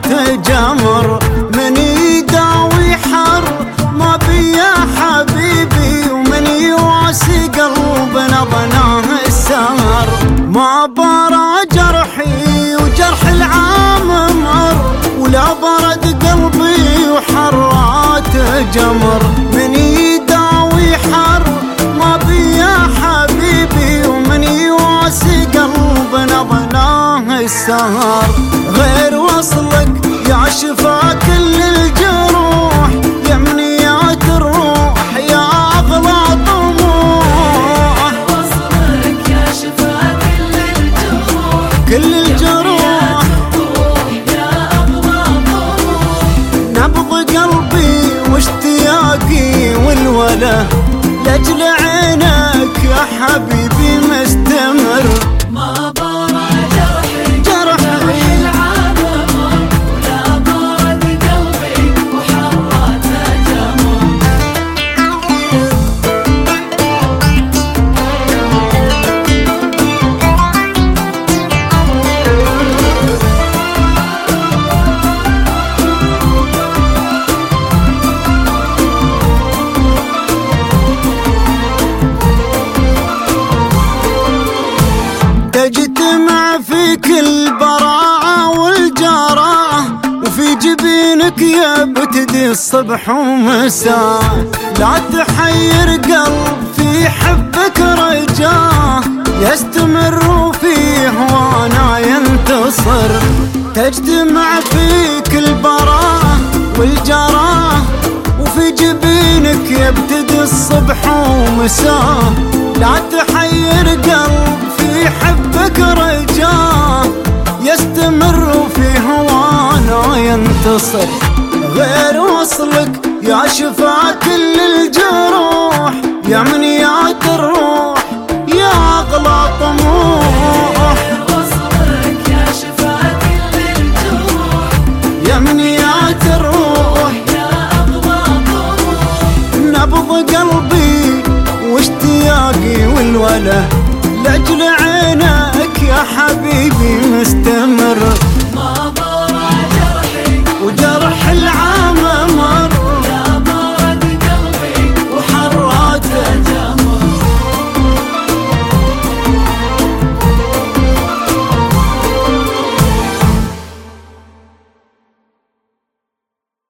جمر، من يداوي حر ما بي يا حبيبي، ومن يواسي قلبنا ظناه السهر. ما برى جرحي وجرح العام مر، ولا برد قلبي وحرات جمر، من يداوي حر ما بي يا حبيبي، ومن يواسي قلبنا ظناه السهر. غير وصلك يا شفا كل الجروح، يا منيات الروح يا أغلى طموح. وصلك يا شفا كل الجروح، كل الجروح يا أغلى طموح. نبض قلبي واشتياقي والوله لأجل عينك يا حبيبي مستمر. ما برى جرحي جرحي العام مر، ولا برد قلبي وحرات جمر. تجتمع فيك البراعة والجراءة، وفي جبينك يبتدي الصبح ومساء. لا تحير قلب في حبك رجاه، يستمر في هوانا ينتصر. تجتمع فيك البراءة والجراءة، وفي جبينك يبتدي الصبح ومساء. لا تحير قلب في حبك رجاه،